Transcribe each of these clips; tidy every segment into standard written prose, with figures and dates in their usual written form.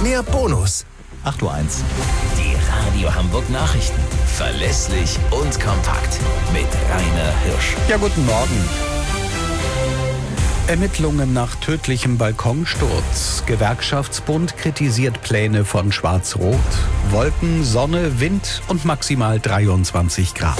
mehr Bonus. 8:01 Uhr. Die Radio Hamburg Nachrichten. Verlässlich und kompakt. Mit Rainer Hirsch. Ja, guten Morgen. Ermittlungen nach tödlichem Balkonsturz. Gewerkschaftsbund kritisiert Pläne von Schwarz-Rot. Wolken, Sonne, Wind und maximal 23 Grad.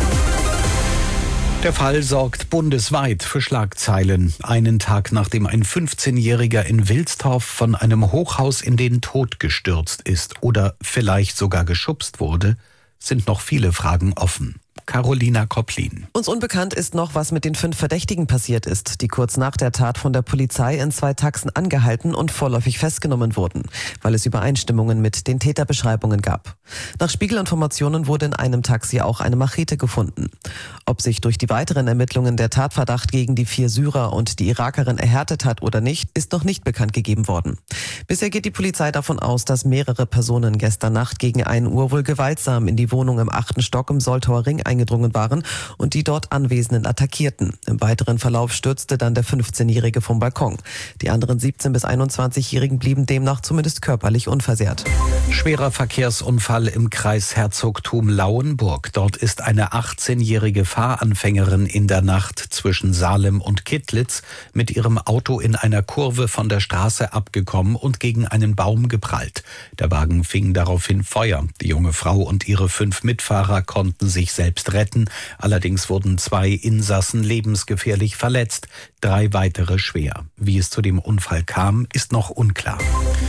Der Fall sorgt bundesweit für Schlagzeilen. Einen Tag nachdem ein 15-Jähriger in Wilstorf von einem Hochhaus in den Tod gestürzt ist oder vielleicht sogar geschubst wurde, sind noch viele Fragen offen. Carolina Kopplin. Uns unbekannt ist noch, was mit den 5 Verdächtigen passiert ist, die kurz nach der Tat von der Polizei in 2 Taxen angehalten und vorläufig festgenommen wurden, weil es Übereinstimmungen mit den Täterbeschreibungen gab. Nach Spiegelinformationen wurde in einem Taxi auch eine Machete gefunden. Ob sich durch die weiteren Ermittlungen der Tatverdacht gegen die 4 Syrer und die Irakerin erhärtet hat oder nicht, ist noch nicht bekannt gegeben worden. Bisher geht die Polizei davon aus, dass mehrere Personen gestern Nacht gegen 1 Uhr wohl gewaltsam in die Wohnung im 8. Stock im Soltauer Ring eingedrungen waren und die dort Anwesenden attackierten. Im weiteren Verlauf stürzte dann der 15-Jährige vom Balkon. Die anderen 17- bis 21-Jährigen blieben demnach zumindest körperlich unversehrt. Schwerer Verkehrsunfall im Kreis Herzogtum Lauenburg. Dort ist eine 18-jährige Fahranfängerin in der Nacht zwischen Salem und Kittlitz mit ihrem Auto in einer Kurve von der Straße abgekommen und gegen einen Baum geprallt. Der Wagen fing daraufhin Feuer. Die junge Frau und ihre 5 Mitfahrer konnten sich selbst retten. Allerdings wurden 2 Insassen lebensgefährlich verletzt, 3 weitere schwer. Wie es zu dem Unfall kam, ist noch unklar.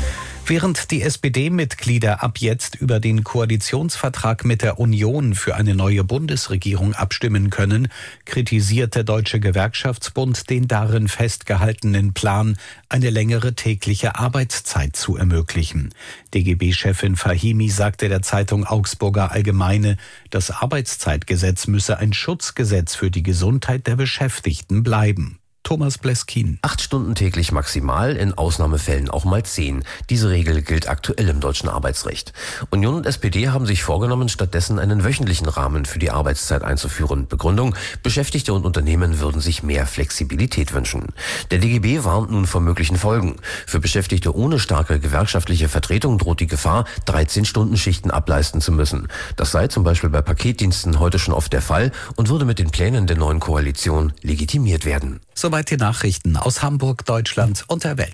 Während die SPD-Mitglieder ab jetzt über den Koalitionsvertrag mit der Union für eine neue Bundesregierung abstimmen können, kritisiert der Deutsche Gewerkschaftsbund den darin festgehaltenen Plan, eine längere tägliche Arbeitszeit zu ermöglichen. DGB-Chefin Fahimi sagte der Zeitung Augsburger Allgemeine, das Arbeitszeitgesetz müsse ein Schutzgesetz für die Gesundheit der Beschäftigten bleiben. Thomas Bleskin. 8 Stunden täglich maximal, in Ausnahmefällen auch mal 10. Diese Regel gilt aktuell im deutschen Arbeitsrecht. Union und SPD haben sich vorgenommen, stattdessen einen wöchentlichen Rahmen für die Arbeitszeit einzuführen. Begründung: Beschäftigte und Unternehmen würden sich mehr Flexibilität wünschen. Der DGB warnt nun vor möglichen Folgen. Für Beschäftigte ohne starke gewerkschaftliche Vertretung droht die Gefahr, 13-Stunden-Schichten ableisten zu müssen. Das sei zum Beispiel bei Paketdiensten heute schon oft der Fall und würde mit den Plänen der neuen Koalition legitimiert werden. Soweit die Nachrichten aus Hamburg, Deutschland und der Welt.